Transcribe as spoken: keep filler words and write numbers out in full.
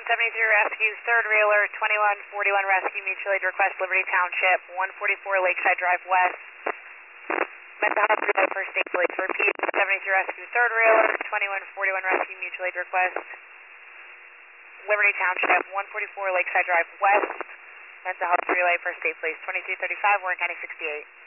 one seventy-three Rescue, third Reeler, twenty-one forty-one Rescue, mutual aid request, Liberty Township, one forty-four Lakeside Drive West. Mental health relay, first aid police. Repeat, seventy-three Rescue, third Reeler, twenty-one forty-one Rescue, mutual aid request, Liberty Township, one forty-four Lakeside Drive West. Mental health relay, first aid police. twenty-two thirty-five, Warren County sixty-eight.